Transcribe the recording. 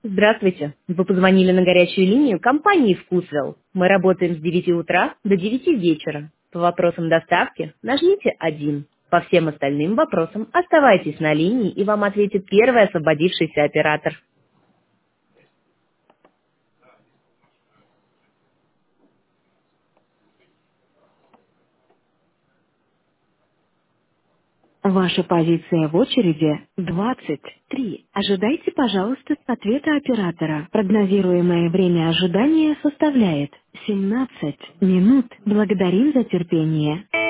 Здравствуйте. Вы позвонили на горячую линию компании «Вкусвилл». Мы работаем с 9 утра до 9 вечера. По вопросам доставки нажмите 1. По всем остальным вопросам оставайтесь на линии, и вам ответит первый освободившийся оператор. Ваша позиция в очереди 23. Ожидайте, пожалуйста, ответа оператора. Прогнозируемое время ожидания составляет 17 минут. Благодарим за терпение.